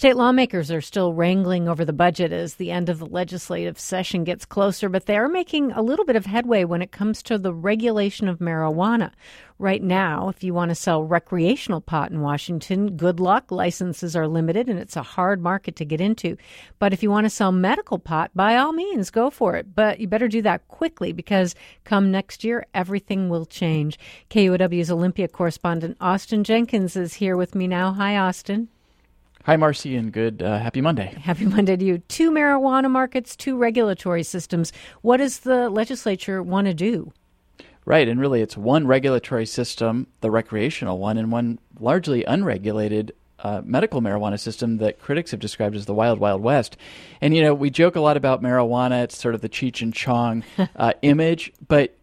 State lawmakers are still wrangling over the budget as the end of the legislative session gets closer, but they are making a little bit of headway when it comes to the regulation of marijuana. Right now, if you want to sell recreational pot in Washington, good luck. Licenses are limited, and it's a hard market to get into. But if you want to sell medical pot, by all means, go for it. But you better do that quickly because come next year, everything will change. KUOW's Olympia correspondent Austin Jenkins is here with me now. Hi, Austin. Hi, Marcy, and good happy Monday. Happy Monday to you. 2 marijuana markets, 2 regulatory systems. What does the legislature want to do? Right, and really it's one regulatory system, the recreational one, and one largely unregulated medical marijuana system that critics have described as the wild, wild west. And, we joke a lot about marijuana. It's sort of the Cheech and Chong image, but,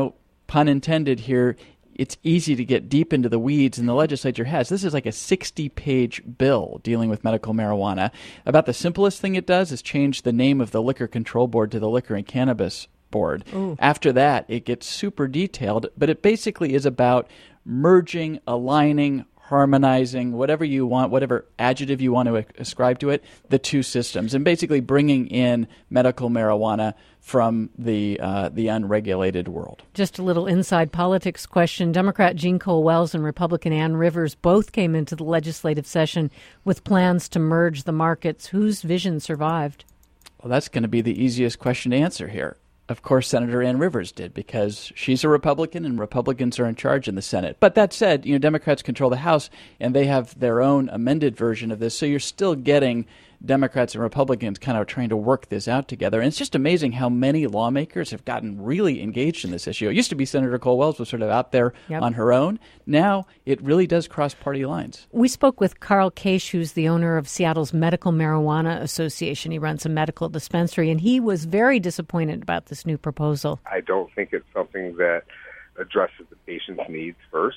pun intended here, it's easy to get deep into the weeds, and the legislature has. This is like a 60-page bill dealing with medical marijuana. About the simplest thing it does is change the name of the Liquor Control Board to the Liquor and Cannabis Board. Ooh. After that, it gets super detailed, but it basically is about merging, aligning, harmonizing, whatever you want, whatever adjective you want to ascribe to it, the 2 systems, and basically bringing in medical marijuana from the unregulated world. Just a little inside politics question. Democrat Jean Cole Wells and Republican Ann Rivers both came into the legislative session with plans to merge the markets. Whose vision survived? Well, that's going to be the easiest question to answer here. Of course, Senator Ann Rivers did, because she's a Republican and Republicans are in charge in the Senate. But that said, Democrats control the House and they have their own amended version of this. So you're still getting Democrats and Republicans kind of trying to work this out together. And it's just amazing how many lawmakers have gotten really engaged in this issue. It used to be Senator Cole Wells was sort of out there on her own. Now it really does cross party lines. We spoke with Carl Kaisch, who's the owner of Seattle's Medical Marijuana Association. He runs a medical dispensary, and he was very disappointed about this new proposal. I don't think it's something that addresses the patient's needs first.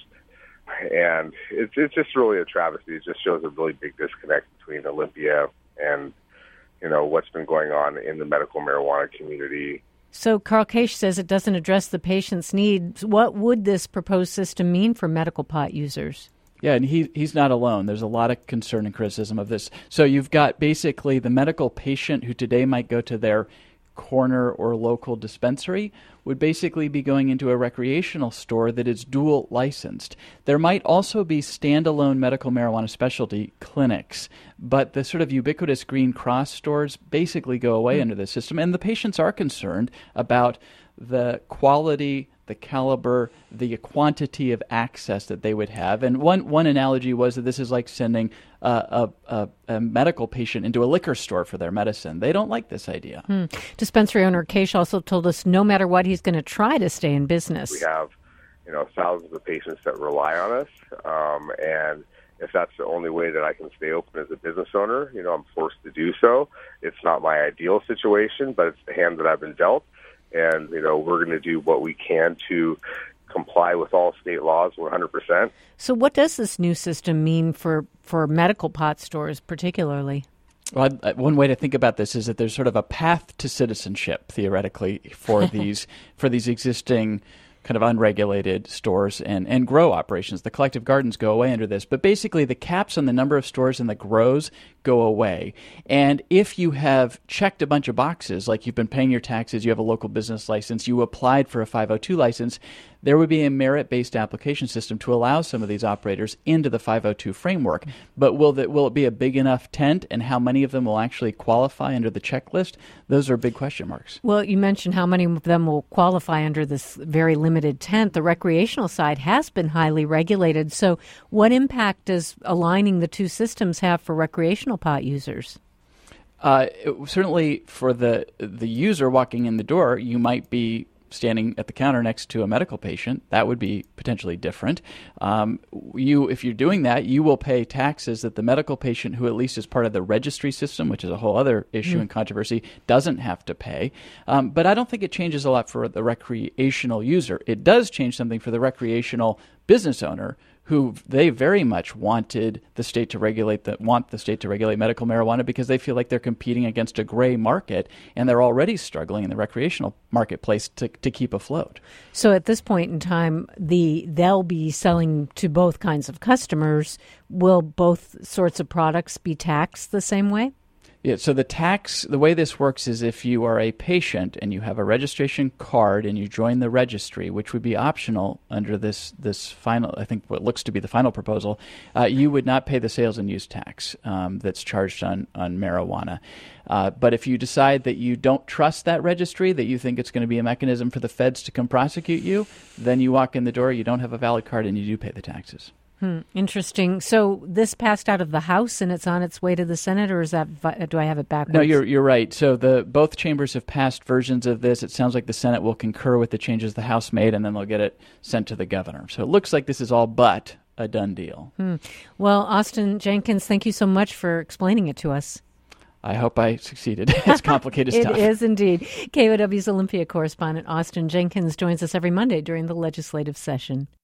And it's just really a travesty. It just shows a really big disconnect between Olympia and, what's been going on in the medical marijuana community. So Carl Kaisch says it doesn't address the patient's needs. What would this proposed system mean for medical pot users? Yeah, and he's not alone. There's a lot of concern and criticism of this. So you've got basically the medical patient who today might go to their corner or local dispensary would basically be going into a recreational store that is dual licensed. There might also be standalone medical marijuana specialty clinics, but the sort of ubiquitous Green Cross stores basically go away under this system, and the patients are concerned about the quality, the caliber, the quantity of access that they would have. And one analogy was that this is like sending a medical patient into a liquor store for their medicine. They don't like this idea. Dispensary owner Kaisch also told us no matter what, he's going to try to stay in business. We have, thousands of patients that rely on us, and if that's the only way that I can stay open as a business owner, I'm forced to do so. It's not my ideal situation, but it's the hand that I've been dealt. And, we're going to do what we can to comply with all state laws 100%. So what does this new system mean for medical pot stores particularly? Well, one way to think about this is that there's sort of a path to citizenship, theoretically, for these existing kind of unregulated stores and grow operations. The collective gardens go away under this. But basically, the caps on the number of stores and the grows go away. And if you have checked a bunch of boxes, like you've been paying your taxes, you have a local business license, you applied for a 502 license, there would be a merit-based application system to allow some of these operators into the 502 framework. But will it be a big enough tent, and how many of them will actually qualify under the checklist? Those are big question marks. Well, you mentioned how many of them will qualify under this very limited tent. The recreational side has been highly regulated. So what impact does aligning the 2 systems have for recreational pot users? Certainly for the user walking in the door, you might be standing at the counter next to a medical patient. That would be potentially different. If you're doing that, you will pay taxes that the medical patient, who at least is part of the registry system, which is a whole other issue and controversy, doesn't have to pay. But I don't think it changes a lot for the recreational user. It does change something for the recreational business owner who they very much wanted the state to regulate medical marijuana because they feel like they're competing against a gray market, and they're already struggling in the recreational marketplace to keep afloat. So at this point in time, they'll be selling to both kinds of customers. Will both sorts of products be taxed the same way? Yeah, so the way this works is if you are a patient and you have a registration card and you join the registry, which would be optional under this final, I think what looks to be the final proposal, you would not pay the sales and use tax that's charged on marijuana. But if you decide that you don't trust that registry, that you think it's going to be a mechanism for the feds to come prosecute you, then you walk in the door, you don't have a valid card, and you do pay the taxes. Interesting. So this passed out of the House and it's on its way to the Senate, or do I have it backwards? No, you're right. So both chambers have passed versions of this. It sounds like the Senate will concur with the changes the House made, and then they'll get it sent to the governor. So it looks like this is all but a done deal. Well, Austin Jenkins, thank you so much for explaining it to us. I hope I succeeded. It's complicated stuff. It is indeed. KOW's Olympia correspondent Austin Jenkins joins us every Monday during the legislative session.